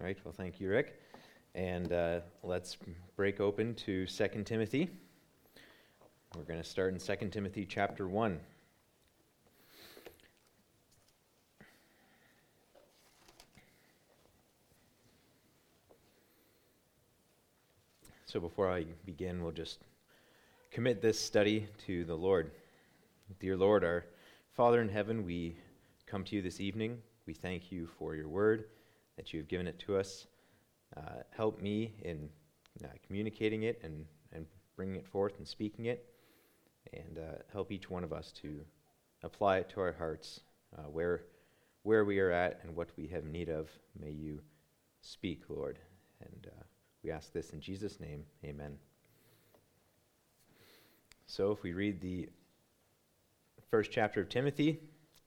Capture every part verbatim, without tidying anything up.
right, well, thank you, Rick. And uh, let's break open to Second Timothy. We're going to start in Second Timothy chapter one. So before I begin, we'll just commit this study to the Lord. Dear Lord, our Father in heaven, we come to you this evening. We thank you for your word, that you have given it to us. Uh, help me in uh, communicating it and, and bringing it forth and speaking it. And uh, help each one of us to apply it to our hearts, uh, where, where we are at and what we have need of. May you speak, Lord. And uh, we ask this in Jesus' name, amen. So if we read the first chapter of Timothy,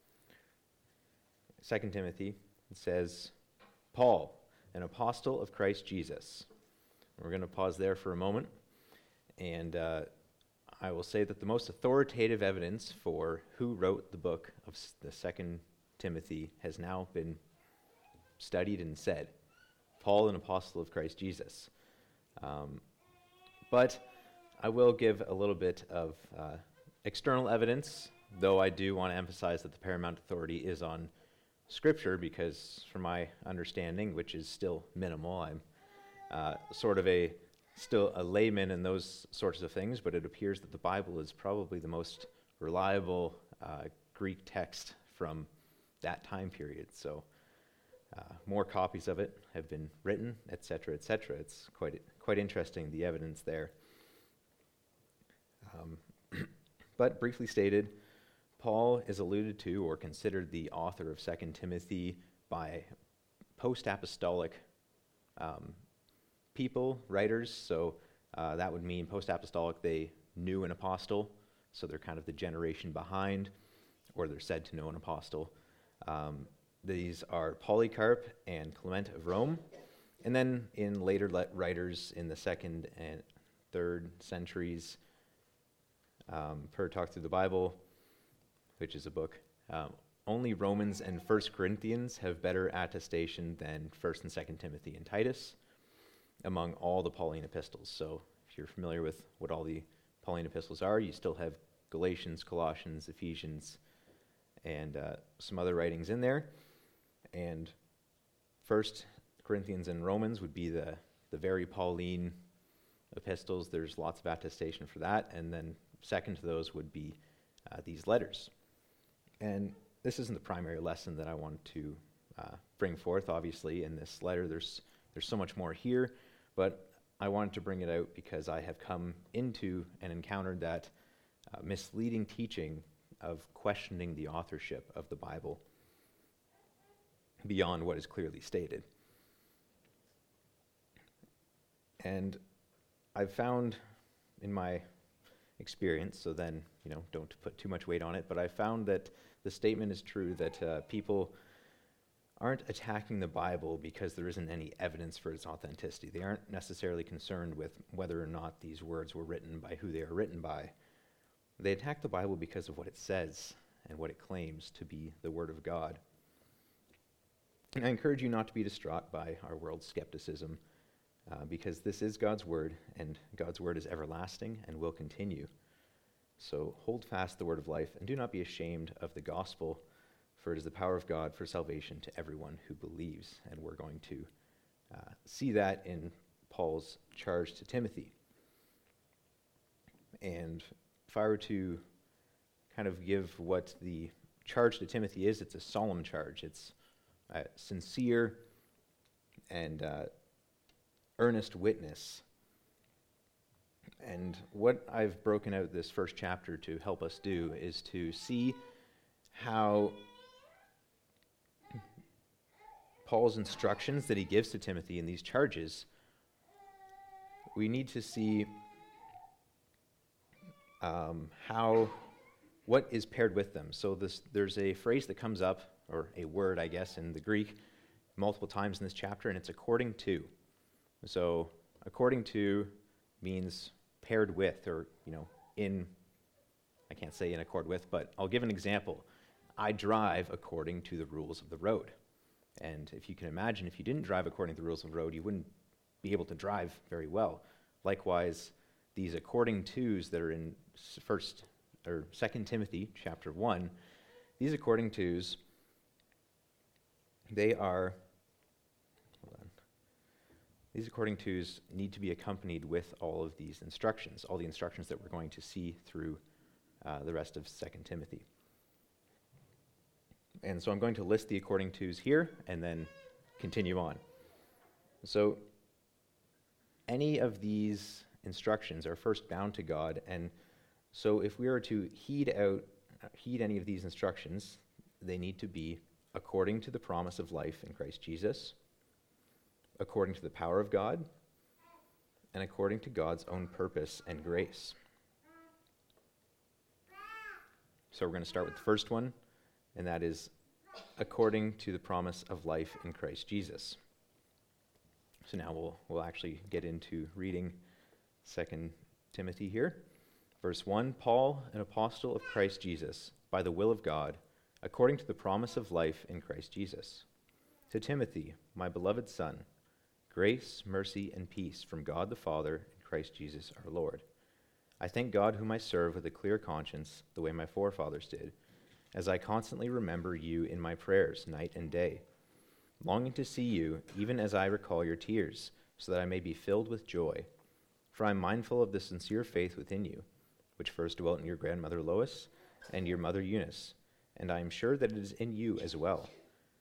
Second Timothy, it says, Paul, an apostle of Christ Jesus. We're going to pause there for a moment, and uh, I will say that the most authoritative evidence for who wrote the book of the Second Timothy has now been studied and said. Paul, an apostle of Christ Jesus. Um, but I will give a little bit of uh, external evidence, though I do want to emphasize that the paramount authority is on Scripture, because from my understanding, which is still minimal, I'm uh, sort of a still a layman in those sorts of things, but it appears that the Bible is probably the most reliable uh, Greek text from that time period. So uh, more copies of it have been written, et cetera, et cetera. It's quite quite interesting, the evidence there. Um, but briefly stated, Paul is alluded to or considered the author of Second Timothy by post-apostolic um, people, writers. So uh, that would mean post-apostolic, they knew an apostle, so they're kind of the generation behind, or they're said to know an apostle. Um, these are Polycarp and Clement of Rome. And then in later le- writers in the second and third centuries, um, per Talk Through the Bible, which is a book, um, only Romans and First Corinthians have better attestation than First and Second Timothy and Titus among all the Pauline epistles. So if you're familiar with what all the Pauline epistles are, you still have Galatians, Colossians, Ephesians, and uh, some other writings in there. And First Corinthians and Romans would be the, the very Pauline epistles. There's lots of attestation for that. And then second to those would be uh, these letters. And this isn't the primary lesson that I want to uh, bring forth, obviously, in this letter. There's there's so much more here, but I wanted to bring it out because I have come into and encountered that uh, misleading teaching of questioning the authorship of the Bible beyond what is clearly stated. And I've found in my experience, so then, you know, don't put too much weight on it, but I found that the statement is true that uh, people aren't attacking the Bible because there isn't any evidence for its authenticity. They aren't necessarily concerned with whether or not these words were written by who they are written by. They attack the Bible because of what it says and what it claims to be the Word of God. And I encourage you not to be distraught by our world's skepticism, uh, because this is God's Word, and God's Word is everlasting and will continue. So hold fast the word of life, and do not be ashamed of the gospel, for it is the power of God for salvation to everyone who believes. And we're going to uh, see that in Paul's charge to Timothy. And if I were to kind of give what the charge to Timothy is, it's a solemn charge. It's a sincere and uh, earnest witness. And what I've broken out this first chapter to help us do is to see how Paul's instructions that he gives to Timothy in these charges, we need to see um, how, what is paired with them. So this, there's a phrase that comes up, or a word, I guess, in the Greek multiple times in this chapter, and it's according to. So according to means paired with, or, you know, in, I can't say in accord with, but I'll give an example. I drive according to the rules of the road. And if you can imagine, if you didn't drive according to the rules of the road, you wouldn't be able to drive very well. Likewise, these according tos that are in first or Second Timothy chapter one, these according tos, they are, hold on, these according tos need to be accompanied with all of these instructions, all the instructions that we're going to see through uh, the rest of Second Timothy. And so I'm going to list the according tos here and then continue on. So any of these instructions are first bound to God, and so if we are to heed out, heed any of these instructions, they need to be according to the promise of life in Christ Jesus, according to the power of God, and according to God's own purpose and grace. So we're going to start with the first one, and that is according to the promise of life in Christ Jesus. So now we'll we'll actually get into reading Second Timothy here. Verse one, Paul, an apostle of Christ Jesus, by the will of God, according to the promise of life in Christ Jesus. To Timothy, my beloved son, grace, mercy, and peace from God the Father and Christ Jesus our Lord. I thank God whom I serve with a clear conscience, the way my forefathers did, as I constantly remember you in my prayers night and day, longing to see you, even as I recall your tears, so that I may be filled with joy. For I am mindful of the sincere faith within you, which first dwelt in your grandmother Lois and your mother Eunice, and I am sure that it is in you as well.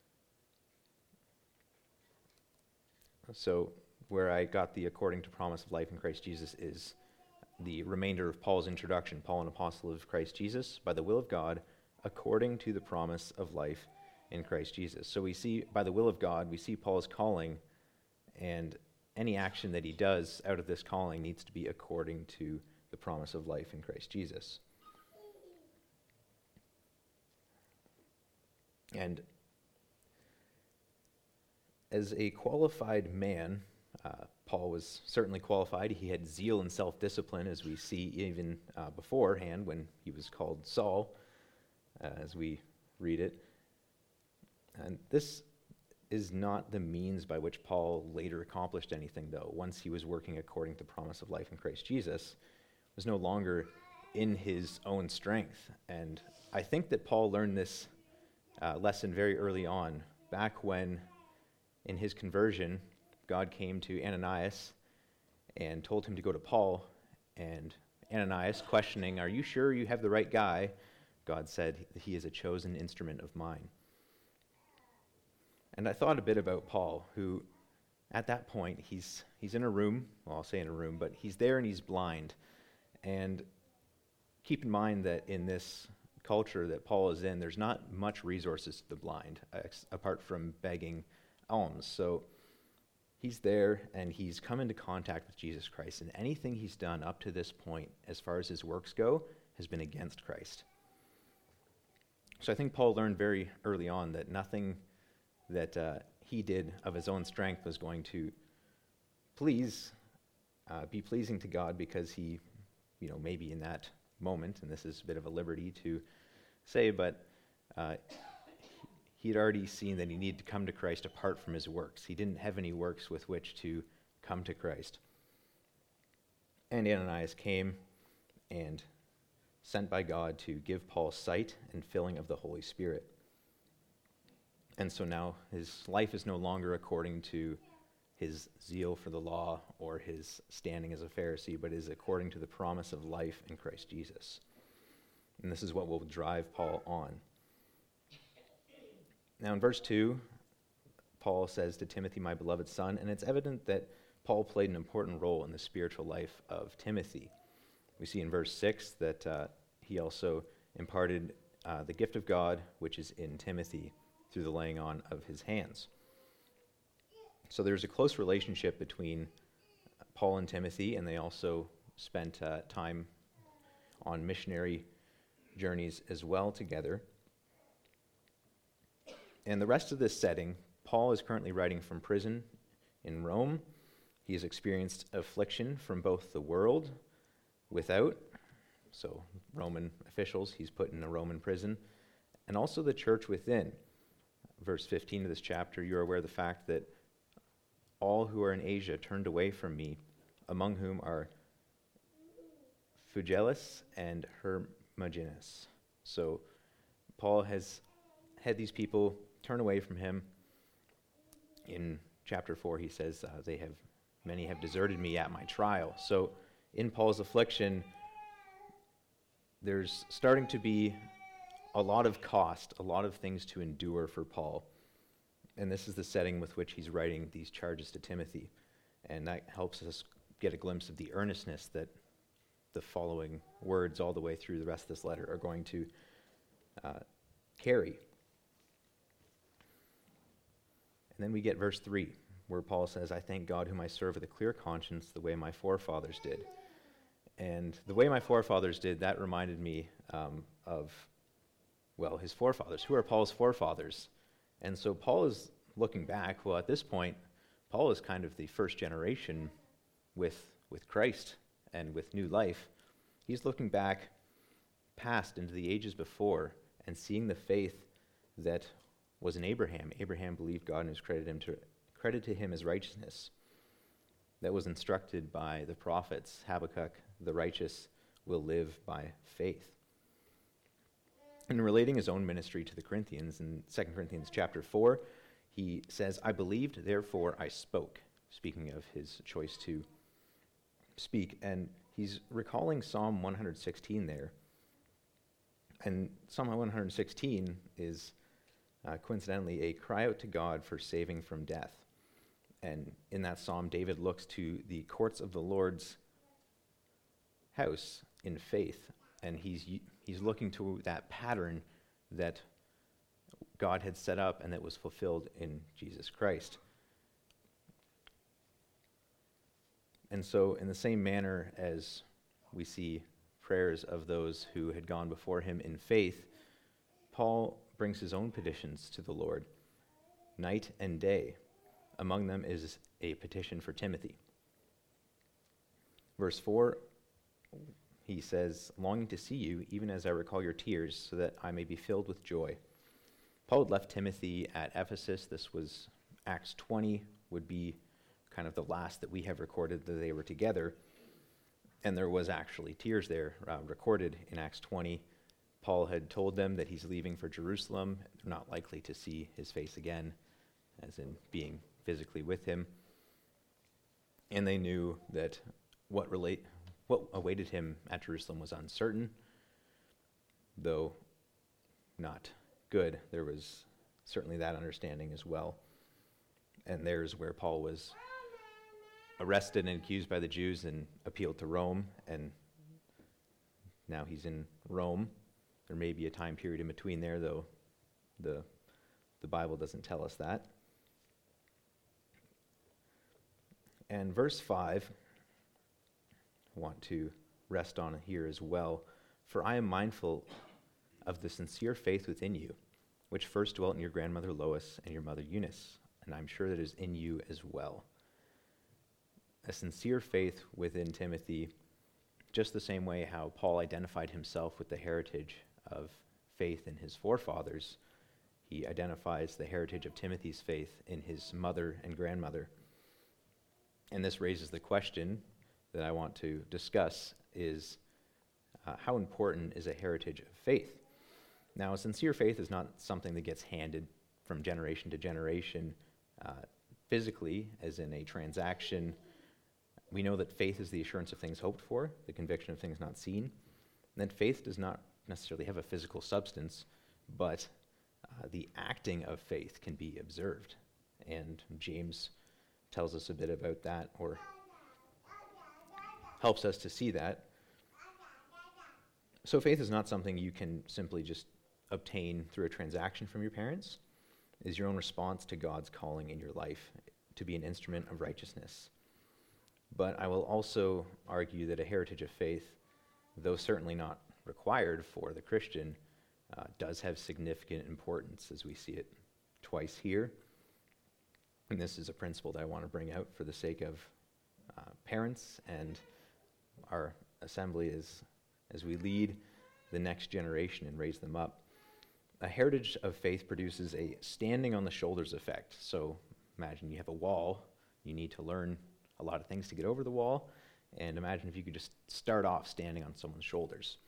So where I got the according to promise of life in Christ Jesus is the remainder of Paul's introduction. Paul, an apostle of Christ Jesus, by the will of God, according to the promise of life in Christ Jesus. So we see, by the will of God, we see Paul's calling, and any action that he does out of this calling needs to be according to the promise of life in Christ Jesus. And as a qualified man, uh, Paul was certainly qualified. He had zeal and self-discipline, as we see even uh, beforehand when he was called Saul, uh, as we read it. And this is not the means by which Paul later accomplished anything, though. Once he was working according to the promise of life in Christ Jesus, it was no longer in his own strength. And I think that Paul learned this uh, lesson very early on, back when, in his conversion, God came to Ananias and told him to go to Paul, and Ananias, questioning, "Are you sure you have the right guy?" God said, "He is a chosen instrument of mine." And I thought a bit about Paul, who, at that point, he's he's in a room, well, I'll say in a room, but he's there and he's blind. And keep in mind that in this culture that Paul is in, there's not much resources to the blind, ex- apart from begging alms. So he's there, and he's come into contact with Jesus Christ, and anything he's done up to this point, as far as his works go, has been against Christ. So I think Paul learned very early on that nothing that uh, he did of his own strength was going to please, uh, be pleasing to God, because he, you know, maybe in that moment, and this is a bit of a liberty to say, but uh, he'd already seen that he needed to come to Christ apart from his works. He didn't have any works with which to come to Christ. And Ananias came and sent by God to give Paul sight and filling of the Holy Spirit. And so now his life is no longer according to his zeal for the law or his standing as a Pharisee, but is according to the promise of life in Christ Jesus. And this is what will drive Paul on. Now in verse two, Paul says to Timothy, my beloved son, and it's evident that Paul played an important role in the spiritual life of Timothy. We see in verse six that uh, he also imparted uh, the gift of God, which is in Timothy, through the laying on of his hands. So there's a close relationship between Paul and Timothy, and they also spent uh, time on missionary journeys as well together. In the rest of this setting, Paul is currently writing from prison in Rome. He has experienced affliction from both the world without, so Roman officials, he's put in a Roman prison, and also the church within. verse fifteen of this chapter, you are aware of the fact that all who are in Asia turned away from me, among whom are Phygellus and Hermogenes. So Paul has had these people turn away from him. In chapter four, he says, uh, they have many have deserted me at my trial. So in Paul's affliction, there's starting to be a lot of cost, a lot of things to endure for Paul. And this is the setting with which he's writing these charges to Timothy. And that helps us get a glimpse of the earnestness that the following words all the way through the rest of this letter are going to uh, carry. And then we get verse three, where Paul says, I thank God whom I serve with a clear conscience the way my forefathers did. And the way my forefathers did, that reminded me um, of, well, his forefathers. Who are Paul's forefathers? And so Paul is looking back. Well, at this point, Paul is kind of the first generation with, with Christ and with new life. He's looking back past into the ages before and seeing the faith that was in Abraham. Abraham believed God and was credited him to, credited to him as righteousness. That was instructed by the prophets. Habakkuk, the righteous, will live by faith. In relating his own ministry to the Corinthians, in Second Corinthians chapter four, he says, I believed, therefore I spoke, speaking of his choice to speak. And he's recalling Psalm one hundred sixteen there. And Psalm one hundred sixteen is uh, coincidentally a cry out to God for saving from death. And in that psalm, David looks to the courts of the Lord's house in faith, and he's he's looking to that pattern that God had set up and that was fulfilled in Jesus Christ. And so in the same manner as we see prayers of those who had gone before him in faith, Paul brings his own petitions to the Lord night and day. Among them is a petition for Timothy. Verse four, he says, longing to see you, even as I recall your tears, so that I may be filled with joy. Paul had left Timothy at Ephesus. This was Acts twenty, would be kind of the last that we have recorded that they were together. And there was actually tears there uh, recorded in Acts twenty. Paul had told them that he's leaving for Jerusalem. They're not likely to see his face again, as in being physically with him. And they knew that what relate what awaited him at Jerusalem was uncertain, though not good. There was certainly that understanding as well. And there's where Paul was arrested and accused by the Jews and appealed to Rome, and now he's in Rome. There may be a time period in between there, though the, the Bible doesn't tell us that. And verse five, I want to rest on here as well. For I am mindful of the sincere faith within you, which first dwelt in your grandmother Lois and your mother Eunice, and I'm sure that is in you as well. A sincere faith within Timothy, just the same way how Paul identified himself with the heritage of faith in his forefathers, he identifies the heritage of Timothy's faith in his mother and grandmother. And this raises the question that I want to discuss is uh, how important is a heritage of faith? Now, a sincere faith is not something that gets handed from generation to generation uh, physically, as in a transaction. We know that faith is the assurance of things hoped for, the conviction of things not seen. And then faith does not necessarily have a physical substance, but uh, the acting of faith can be observed. And James tells us a bit about that, or helps us to see that. So faith is not something you can simply just obtain through a transaction from your parents. It is your own response to God's calling in your life to be an instrument of righteousness. But I will also argue that a heritage of faith, though certainly not required for the Christian, uh, does have significant importance, as we see it twice here. And this is a principle that I want to bring out for the sake of uh, parents and our assembly as, as we lead the next generation and raise them up. a heritage of faith produces a standing on the shoulders effect. So imagine you have a wall, you need to learn a lot of things to get over the wall, and imagine if you could just start off standing on someone's shoulders.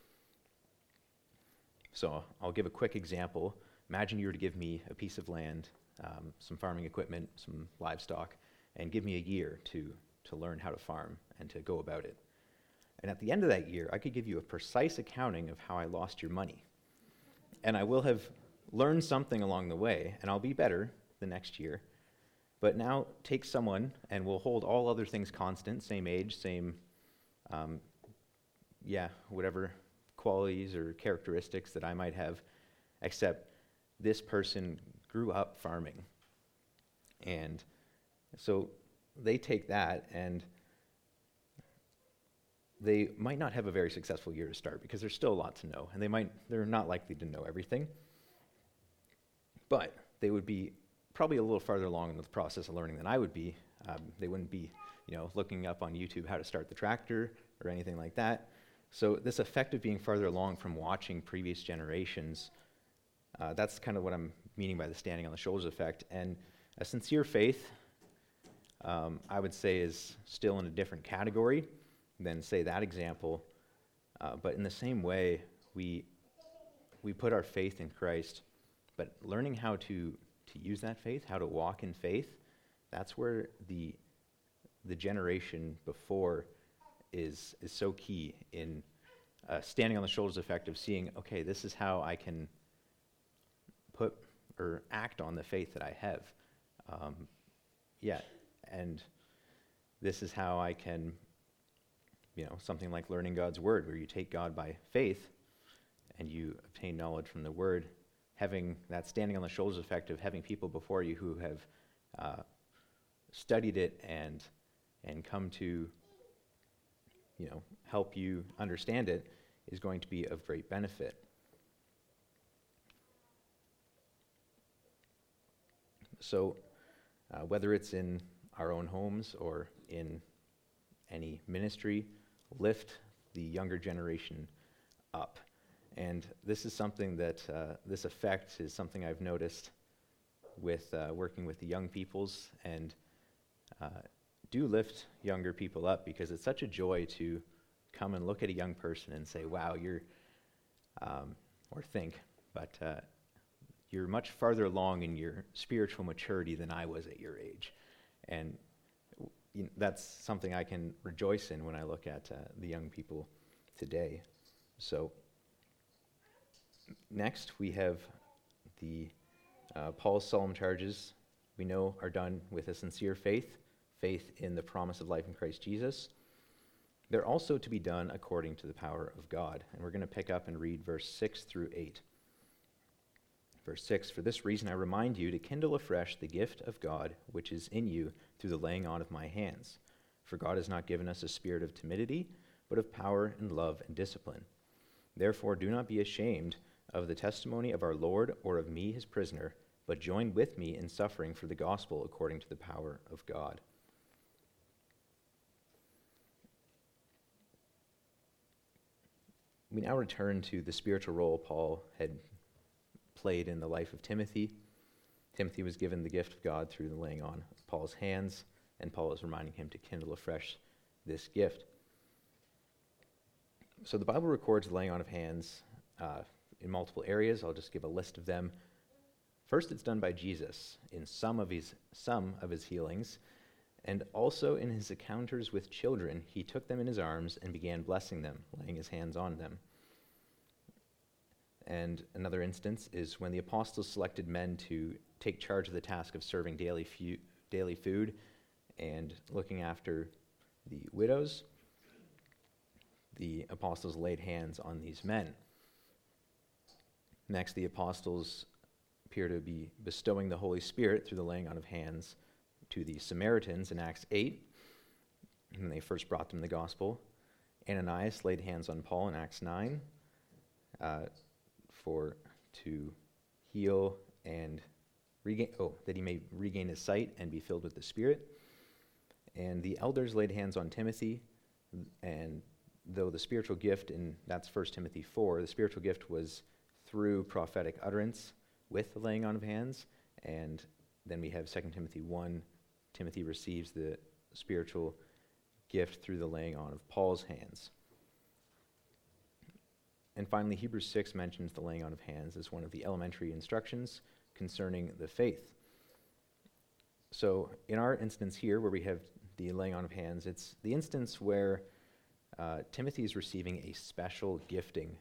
So I'll give a quick example. Imagine you were to give me a piece of land, um, some farming equipment, some livestock, and give me a year to, to learn how to farm and to go about it. And at the end of that year, I could give you a precise accounting of how I lost your money. And I will have learned something along the way, and I'll be better the next year. But now take someone, and we'll hold all other things constant, same age, same, um, yeah, whatever qualities or characteristics that I might have, except this person grew up farming. And so they take that, and they might not have a very successful year to start because there's still a lot to know, and they might they're not likely to know everything. But they would be probably a little farther along in the process of learning than I would be. Um, they wouldn't be, you know, looking up on YouTube how to start the tractor or anything like that. So this effect of being farther along from watching previous generations, uh, that's kind of what I'm meaning by the standing on the shoulders effect. And a sincere faith, um, I would say, is still in a different category than, say, that example. Uh, but in the same way, we we put our faith in Christ, but learning how to to use that faith, how to walk in faith, that's where the the generation before is is so key in uh, standing on the shoulders effect of seeing, okay, this is how I can put or act on the faith that I have. Um, yeah, and this is how I can, you know, something like learning God's word, where you take God by faith and you obtain knowledge from the word, having that standing on the shoulders effect of having people before you who have uh, studied it and and come to, you know, help you understand it, is going to be of great benefit. So uh, whether it's in our own homes or in any ministry, lift the younger generation up. And this is something that, uh, this effect is something I've noticed with uh, working with the young peoples, and uh, do lift younger people up, because it's such a joy to come and look at a young person and say, wow, you're, um, or think, but uh, you're much farther along in your spiritual maturity than I was at your age. And you know, that's something I can rejoice in when I look at uh, the young people today. So next we have the uh, Paul's solemn charges, we know, are done with a sincere faith, faith in the promise of life in Christ Jesus. They're also to be done according to the power of God. And we're going to pick up and read verse six through eight. Verse six, for this reason I remind you to kindle afresh the gift of God which is in you through the laying on of my hands. For God has not given us a spirit of timidity, but of power and love and discipline. Therefore do not be ashamed of the testimony of our Lord or of me his prisoner, but join with me in suffering for the gospel according to the power of God. We now return to the spiritual role Paul had played in the life of Timothy. Timothy was given the gift of God through the laying on of Paul's hands, and Paul is reminding him to kindle afresh this gift. So the Bible records the laying on of hands uh, in multiple areas. I'll just give a list of them. First, it's done by Jesus in some of his some of his healings, and also in his encounters with children. He took them in his arms and began blessing them, laying his hands on them. And another instance is when the apostles selected men to take charge of the task of serving daily fu- daily food and looking after the widows. The apostles laid hands on these men. Next, the apostles appear to be bestowing the Holy Spirit through the laying on of hands to the Samaritans in Acts eight, when they first brought them the gospel. Ananias laid hands on Paul in Acts nine uh, for to heal and regain, oh, that he may regain his sight and be filled with the Spirit. And the elders laid hands on Timothy, and though the spiritual gift, in that's First Timothy four, the spiritual gift was through prophetic utterance with the laying on of hands. And then we have Second Timothy one. Timothy receives the spiritual gift through the laying on of Paul's hands. And finally, Hebrews six mentions the laying on of hands as one of the elementary instructions concerning the faith. So in our instance here, where we have the laying on of hands, it's the instance where uh, Timothy is receiving a special gifting.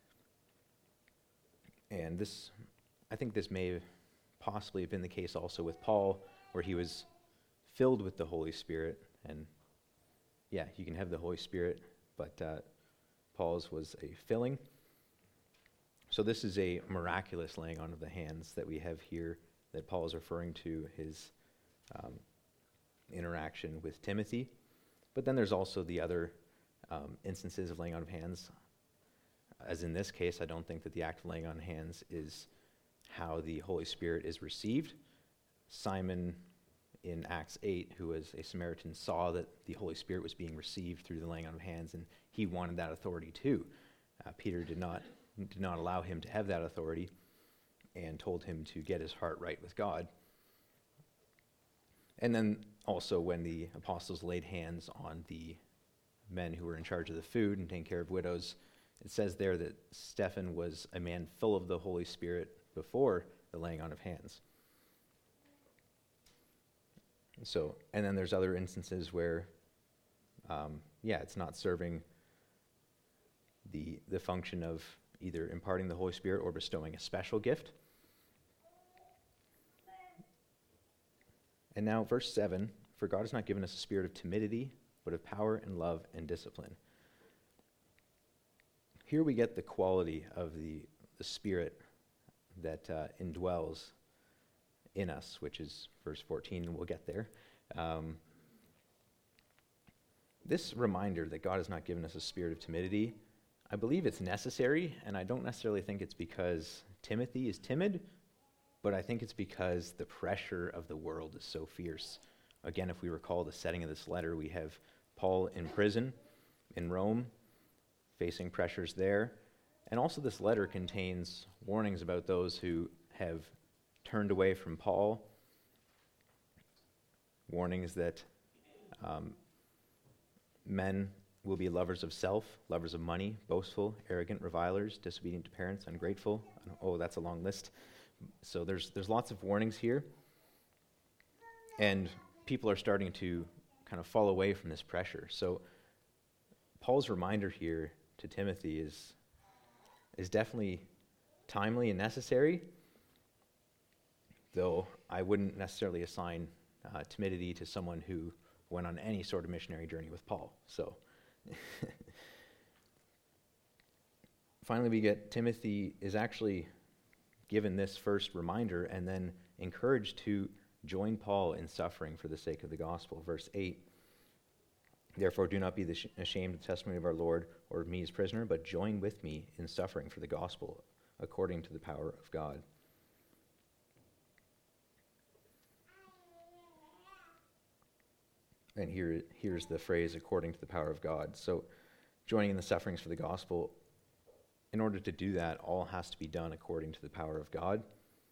And this, I think this may have possibly have been the case also with Paul, where he was filled with the Holy Spirit. And yeah, you can have the Holy Spirit, but uh, Paul's was a filling. So this is a miraculous laying on of the hands that we have here that Paul is referring to his um, interaction with Timothy. But then there's also the other um, instances of laying on of hands. As in this case, I don't think that the act of laying on hands is how the Holy Spirit is received. Simon in Acts eight, who was a Samaritan, saw that the Holy Spirit was being received through the laying on of hands, and he wanted that authority too. Uh, Peter did not did not allow him to have that authority and told him to get his heart right with God. And then also when the apostles laid hands on the men who were in charge of the food and taking care of widows, it says there that Stephen was a man full of the Holy Spirit before the laying on of hands. So, and then there's other instances where, um, yeah, it's not serving the the function of either imparting the Holy Spirit or bestowing a special gift. And now verse seven, for God has not given us a spirit of timidity, but of power and love and discipline. Here we get the quality of the, the Spirit that uh, indwells in us, which is verse fourteen, and we'll get there. Um, this reminder that God has not given us a spirit of timidity, I believe it's necessary, and I don't necessarily think it's because Timothy is timid, but I think it's because the pressure of the world is so fierce. Again, if we recall the setting of this letter, we have Paul in prison in Rome, facing pressures there, and also this letter contains warnings about those who have turned away from Paul, warnings that um, men will be lovers of self, lovers of money, boastful, arrogant, revilers, disobedient to parents, ungrateful. Oh, that's a long list. So there's there's lots of warnings here, and people are starting to kind of fall away from this pressure. So Paul's reminder here to Timothy is is definitely timely and necessary, though I wouldn't necessarily assign uh, timidity to someone who went on any sort of missionary journey with Paul. So finally, we get Timothy is actually given this first reminder and then encouraged to join Paul in suffering for the sake of the gospel. Verse eight, therefore do not be the sh- ashamed of the testimony of our Lord or of me as prisoner, but join with me in suffering for the gospel according to the power of God. And here, here's the phrase, according to the power of God. So joining in the sufferings for the gospel, in order to do that, all has to be done according to the power of God.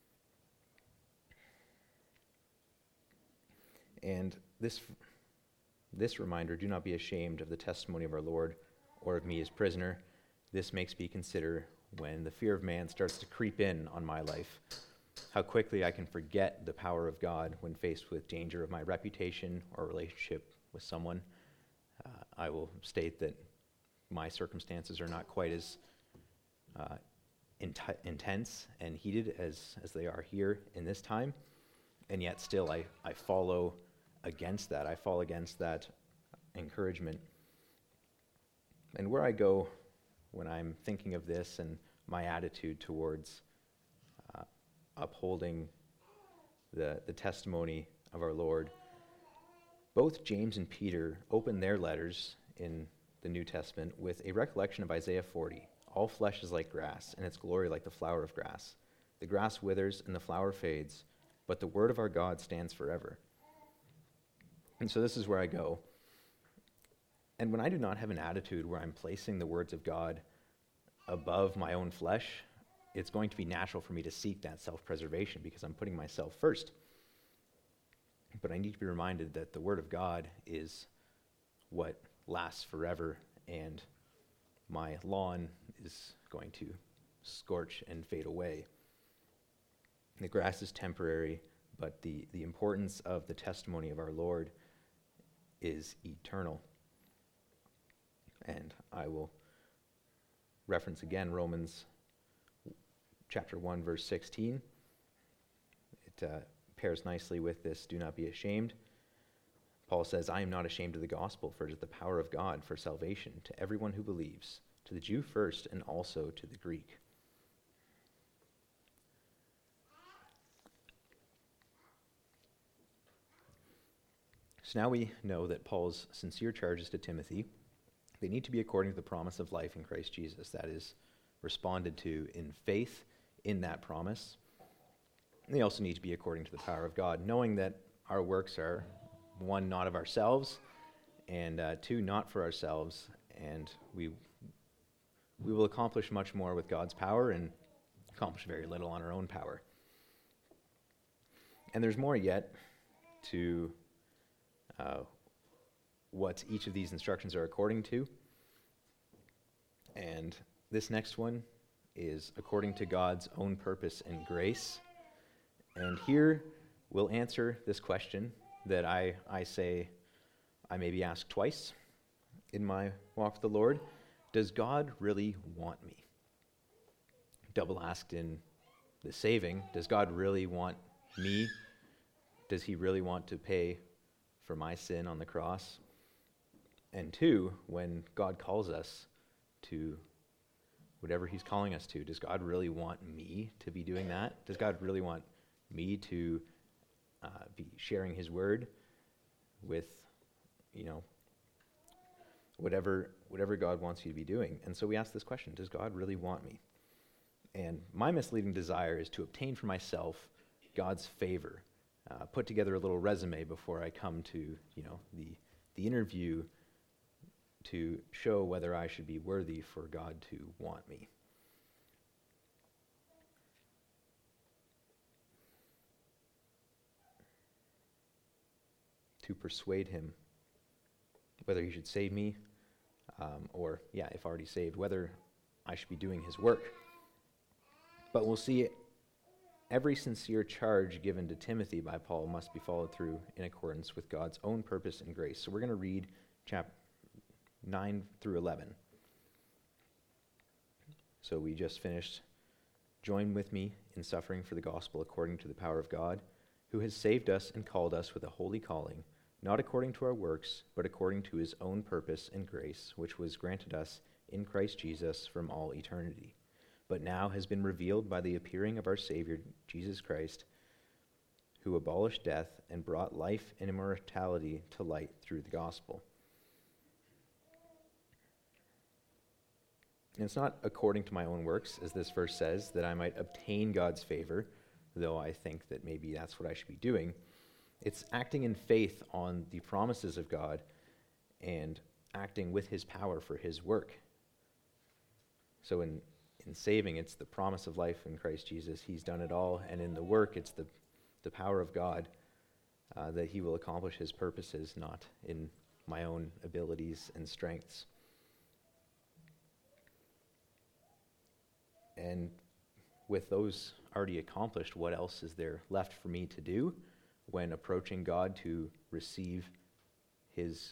And this, this reminder, do not be ashamed of the testimony of our Lord or of me as prisoner. This makes me consider when the fear of man starts to creep in on my life, how quickly I can forget the power of God when faced with danger of my reputation or relationship with someone. Uh, I will state that my circumstances are not quite as uh, int- intense and heated as, as they are here in this time, and yet still I, I follow against that. I fall against that encouragement. And where I go when I'm thinking of this and my attitude towards uh, upholding the, the testimony of our Lord, both James and Peter open their letters in the New Testament with a recollection of Isaiah forty. All flesh is like grass, and its glory like the flower of grass. The grass withers and the flower fades, but the word of our God stands forever. And so this is where I go. And when I do not have an attitude where I'm placing the words of God above my own flesh, it's going to be natural for me to seek that self-preservation because I'm putting myself first. But I need to be reminded that the Word of God is what lasts forever, and my lawn is going to scorch and fade away. The grass is temporary, but the, the importance of the testimony of our Lord is eternal. And I will reference again Romans chapter one, verse sixteen. It uh, pairs nicely with this, do not be ashamed. Paul says, I am not ashamed of the gospel, for it is the power of God for salvation to everyone who believes, to the Jew first and also to the Greek. So now we know that Paul's sincere charges to Timothy, they need to be according to the promise of life in Christ Jesus. That is responded to in faith in that promise. And they also need to be according to the power of God, knowing that our works are, one, not of ourselves, and uh, two, not for ourselves, and we we will accomplish much more with God's power and accomplish very little on our own power. And there's more yet to uh, what each of these instructions are according to. And this next one is according to God's own purpose and grace. And here we'll answer this question that I, I say I maybe asked twice in my walk with the Lord. Does God really want me? Double asked in the saving, does God really want me? Does he really want to pay for my sin on the cross? And two, when God calls us to whatever he's calling us to, does God really want me to be doing that? Does God really want me to uh, be sharing his word with, you know, whatever whatever God wants you to be doing? And so we ask this question, does God really want me? And my misleading desire is to obtain for myself God's favor, uh, put together a little resume before I come to, you know, the the interview to show whether I should be worthy for God to want me. To persuade him whether he should save me, um, or, yeah, if already saved, whether I should be doing his work. But we'll see every sincere charge given to Timothy by Paul must be followed through in accordance with God's own purpose and grace. So we're going to read chapter nine through eleven. So we just finished, join with me in suffering for the gospel according to the power of God, who has saved us and called us with a holy calling, not according to our works, but according to his own purpose and grace, which was granted us in Christ Jesus from all eternity, but now has been revealed by the appearing of our Savior, Jesus Christ, who abolished death and brought life and immortality to light through the gospel. And it's not according to my own works, as this verse says, that I might obtain God's favor, though I think that maybe that's what I should be doing. It's acting in faith on the promises of God and acting with his power for his work. So in, in saving, it's the promise of life in Christ Jesus. He's done it all. And in the work, it's the, the power of God uh, that he will accomplish his purposes, not in my own abilities and strengths. And with those already accomplished, what else is there left for me to do when approaching God to receive his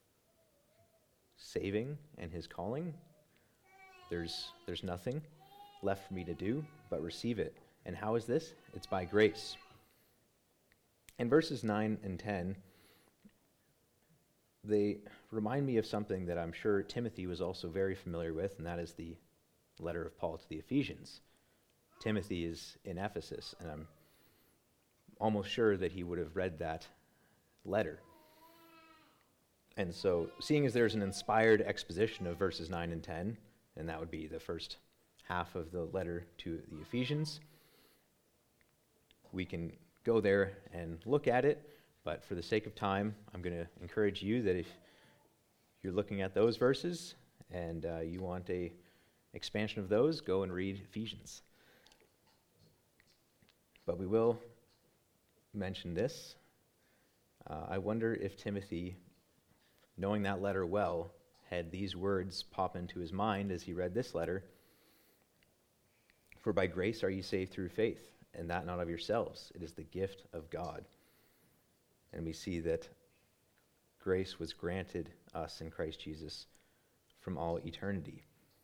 saving and his calling? There's, there's nothing left for me to do but receive it. And how is this? It's by grace. In verses nine and ten, they remind me of something that I'm sure Timothy was also very familiar with, and that is the letter of Paul to the Ephesians. Timothy is in Ephesus, and I'm almost sure that he would have read that letter. And so, seeing as there's an inspired exposition of verses nine and ten, and that would be the first half of the letter to the Ephesians, we can go there and look at it, but for the sake of time, I'm going to encourage you that if you're looking at those verses and uh, you want a expansion of those, go and read Ephesians. But we will mention this. Uh, I wonder if Timothy, knowing that letter well, had these words pop into his mind as he read this letter. For by grace are you saved through faith, and that not of yourselves. It is the gift of God. And we see that grace was granted us in Christ Jesus from all eternity.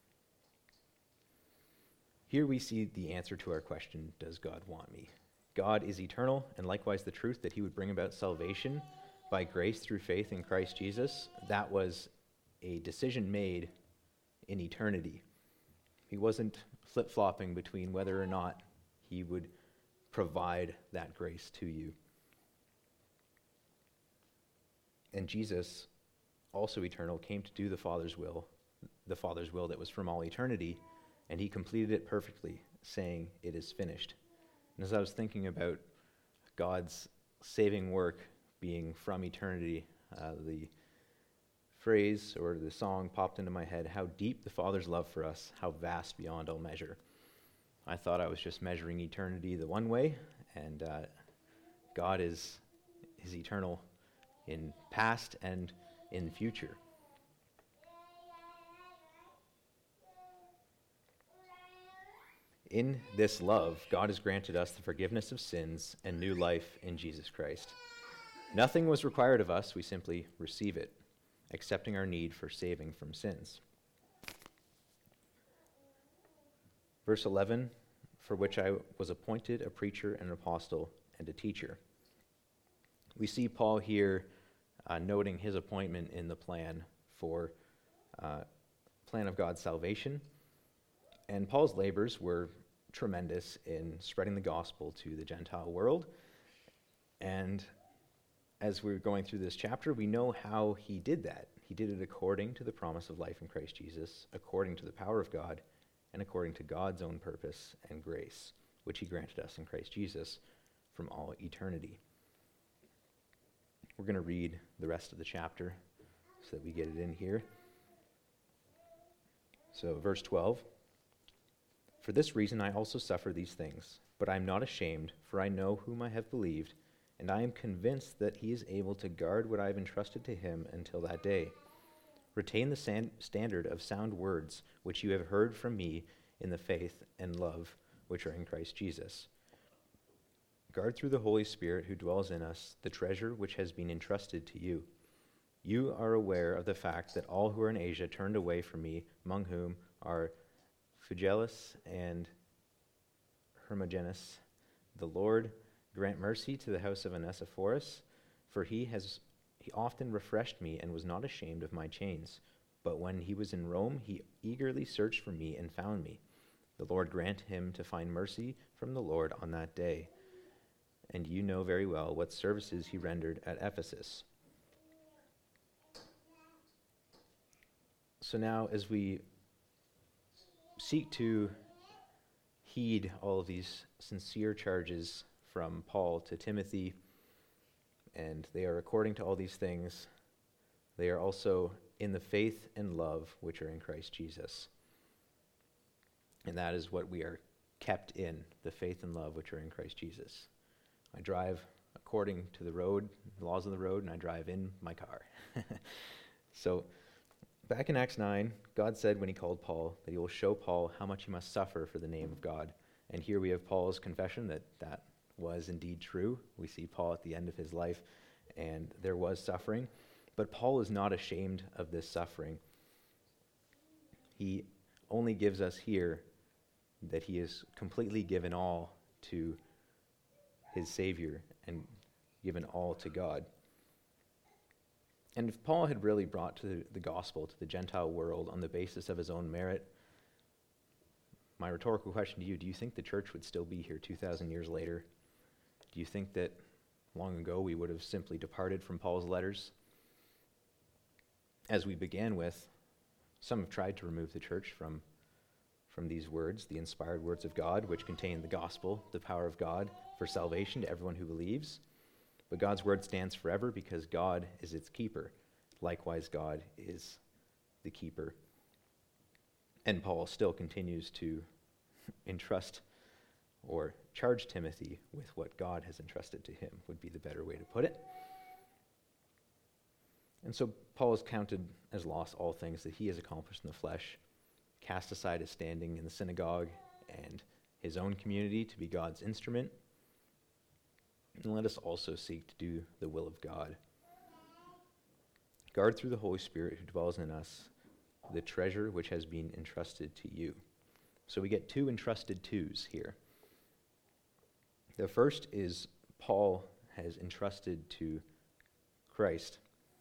Here we see the answer to our question, does God want me? God is eternal, and likewise the truth that he would bring about salvation by grace through faith in Christ Jesus, that was a decision made in eternity. He wasn't flip-flopping between whether or not he would provide that grace to you. And Jesus, also eternal, came to do the Father's will, the Father's will that was from all eternity, and he completed it perfectly, saying, "It is finished." And as I was thinking about God's saving work being from eternity, uh, the phrase or the song popped into my head, "How deep the Father's love for us, how vast beyond all measure." I thought I was just measuring eternity the one way, and uh, God is, is eternal in past and in future. In this love, God has granted us the forgiveness of sins and new life in Jesus Christ. Nothing was required of us, we simply receive it, accepting our need for saving from sins. Verse eleven, for which I was appointed a preacher and an apostle and a teacher. We see Paul here uh, noting his appointment in the plan for uh, plan of God's salvation. And Paul's labors were tremendous in spreading the gospel to the Gentile world. And as we're going through this chapter, we know how he did that. He did it according to the promise of life in Christ Jesus, according to the power of God, and according to God's own purpose and grace, which he granted us in Christ Jesus from all eternity. We're going to read the rest of the chapter so that we get it in here. So, verse twelve. For this reason I also suffer these things, but I am not ashamed, for I know whom I have believed, and I am convinced that he is able to guard what I have entrusted to him until that day. Retain the san- standard of sound words which you have heard from me in the faith and love which are in Christ Jesus. Guard through the Holy Spirit who dwells in us the treasure which has been entrusted to you. You are aware of the fact that all who are in Asia turned away from me, among whom are Phygelus and Hermogenes. The Lord grant mercy to the house of Onesiphorus, for he has he often refreshed me and was not ashamed of my chains. But when he was in Rome, he eagerly searched for me and found me. The Lord grant him to find mercy from the Lord on that day. And you know very well what services he rendered at Ephesus. So now, as we seek to heed all of these sincere charges from Paul to Timothy, and they are according to all these things, they are also in the faith and love which are in Christ Jesus. And that is what we are kept in, the faith and love which are in Christ Jesus. I drive according to the road, the laws of the road, and I drive in my car. So, back in Acts nine, God said when he called Paul that he will show Paul how much he must suffer for the name of God. And here we have Paul's confession that that was indeed true. We see Paul at the end of his life, and there was suffering. But Paul is not ashamed of this suffering. He only gives us here that he is completely given all to his Savior and given all to God. And if Paul had really brought to the gospel to the Gentile world on the basis of his own merit, my rhetorical question to you, do you think the church would still be here two thousand years later? Do you think that long ago we would have simply departed from Paul's letters? As we began with, some have tried to remove the church from, from these words, the inspired words of God, which contain the gospel, the power of God for salvation to everyone who believes. But God's word stands forever because God is its keeper. Likewise, God is the keeper. And Paul still continues to entrust or charge Timothy with what God has entrusted to him, would be the better way to put it. And so Paul has counted as loss all things that he has accomplished in the flesh, cast aside his standing in the synagogue and his own community to be God's instrument. And let us also seek to do the will of God. Guard through the Holy Spirit who dwells in us the treasure which has been entrusted to you. So we get two entrusted twos here. The first is Paul has entrusted to Christ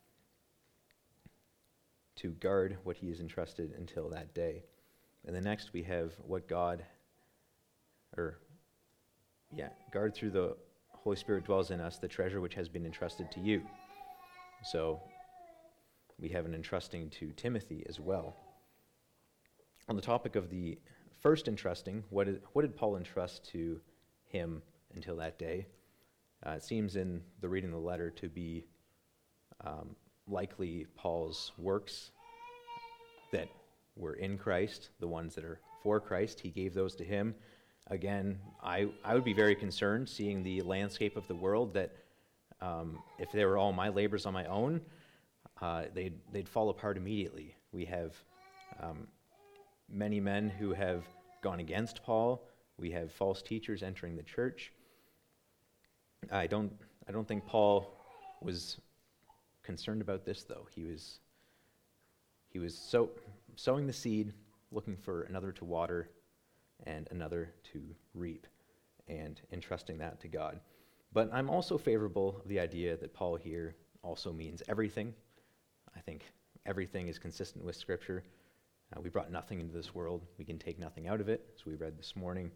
to guard what he is entrusted until that day. And the next we have what God, or yeah, guard through the Holy Spirit dwells in us the treasure which has been entrusted to you. So we have an entrusting to Timothy as well. On the topic of the first entrusting, what did, what did Paul entrust to him until that day? Uh, it seems in the reading of the letter to be um, likely Paul's works that were in Christ, the ones that are for Christ. He gave those to him. Again, I, I would be very concerned seeing the landscape of the world that um, if they were all my labors on my own, uh, they'd, they'd fall apart immediately. We have um, many men who have gone against Paul. We have false teachers entering the church. I don't, I don't think Paul was concerned about this, though. He was, he was sow, sowing the seed, looking for another to water and another to reap, and entrusting that to God. But I'm also favorable of the idea that Paul here also means everything. I think everything is consistent with Scripture. Uh, we brought nothing into this world. We can take nothing out of it, as we read this morning.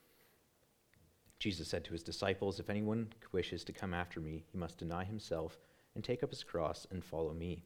Jesus said to his disciples, "If anyone wishes to come after me, he must deny himself and take up his cross and follow me."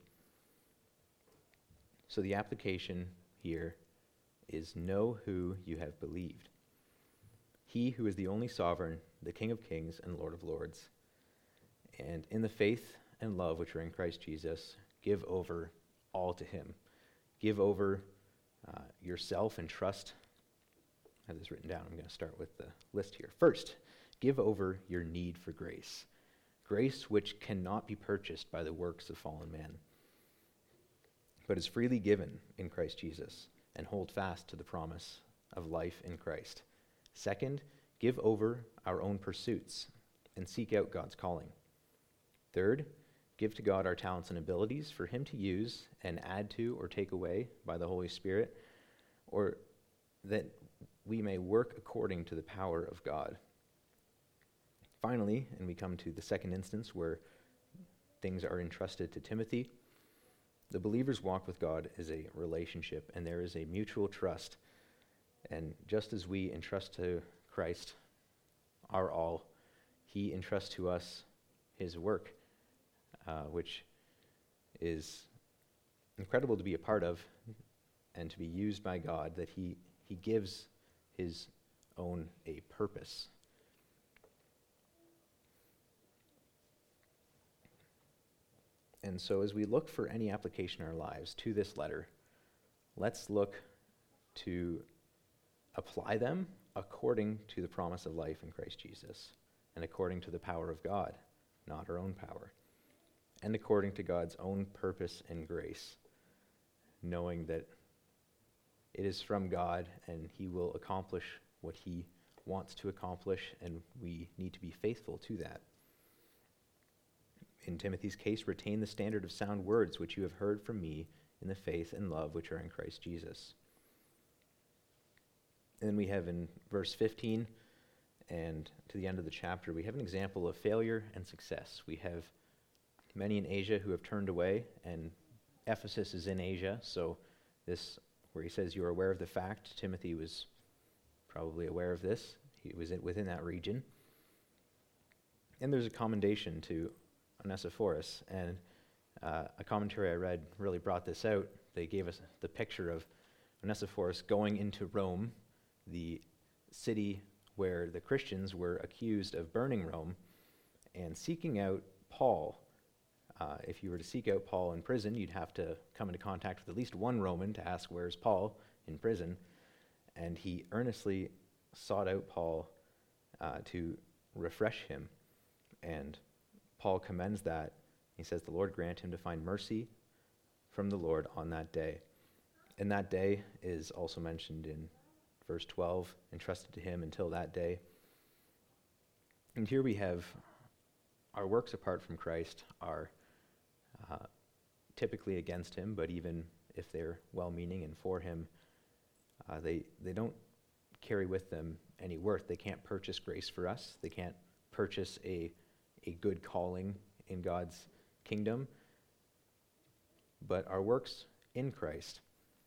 So the application here is know who you have believed. He who is the only sovereign, the King of kings and Lord of lords. And in the faith and love which are in Christ Jesus, give over all to him. Give over uh, yourself and trust. I have this written down. I'm going to start with the list here. First, give over your need for grace. Grace which cannot be purchased by the works of fallen man, but is freely given in Christ Jesus, and hold fast to the promise of life in Christ. Second, give over our own pursuits and seek out God's calling. Third, give to God our talents and abilities for him to use and add to or take away by the Holy Spirit, or that we may work according to the power of God. Finally, and we come to the second instance where things are entrusted to Timothy, the believer's walk with God is a relationship, and there is a mutual trust. And just as we entrust to Christ our all, he entrusts to us his work, uh, which is incredible to be a part of and to be used by God, that he, he gives his own a purpose. And so as we look for any application in our lives to this letter, let's look to apply them according to the promise of life in Christ Jesus, and according to the power of God, not our own power, and according to God's own purpose and grace, knowing that it is from God and he will accomplish what he wants to accomplish, and we need to be faithful to that. In Timothy's case, retain the standard of sound words which you have heard from me in the faith and love which are in Christ Jesus. And then we have in verse fifteen and to the end of the chapter, we have an example of failure and success. We have many in Asia who have turned away, and Ephesus is in Asia, so this, where he says you are aware of the fact, Timothy was probably aware of this. He was in, within that region. And there's a commendation to Onesiphorus, and uh, a commentary I read really brought this out. They gave us the picture of Onesiphorus going into Rome, the city where the Christians were accused of burning Rome, and seeking out Paul. Uh, if you were to seek out Paul in prison, you'd have to come into contact with at least one Roman to ask, "Where's Paul?" in prison, and he earnestly sought out Paul uh, to refresh him. And Paul commends that. He says, the Lord grant him to find mercy from the Lord on that day. And that day is also mentioned in verse twelve, entrusted to him until that day. And here we have our works apart from Christ are uh, typically against him, but even if they're well-meaning and for him, uh, they, they don't carry with them any worth. They can't purchase grace for us. They can't purchase a, a good calling in God's kingdom. But our works in Christ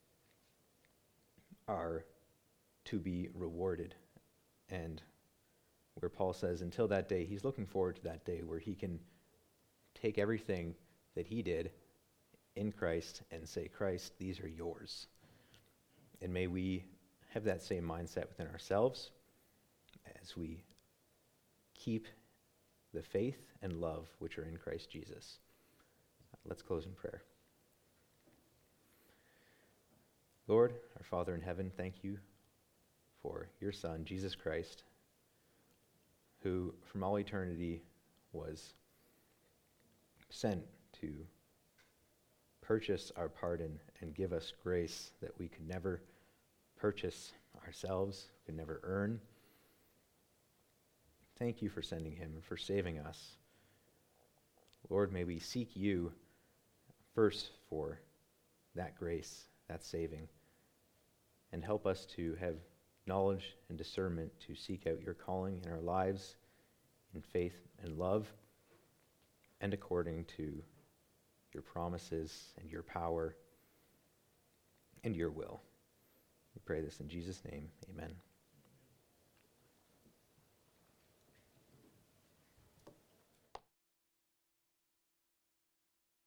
are to be rewarded. And where Paul says until that day, he's looking forward to that day where he can take everything that he did in Christ and say, Christ, these are yours. And may we have that same mindset within ourselves as we keep the faith and love which are in Christ Jesus. Let's close in prayer. Lord, our Father in heaven, thank you for your Son, Jesus Christ, who from all eternity was sent to purchase our pardon and give us grace that we could never purchase ourselves, could never earn. Thank you for sending him and for saving us. Lord, may we seek you first for that grace, that saving, and help us to have knowledge and discernment to seek out your calling in our lives in faith and love and according to your promises and your power and your will. We pray this in Jesus' name. Amen.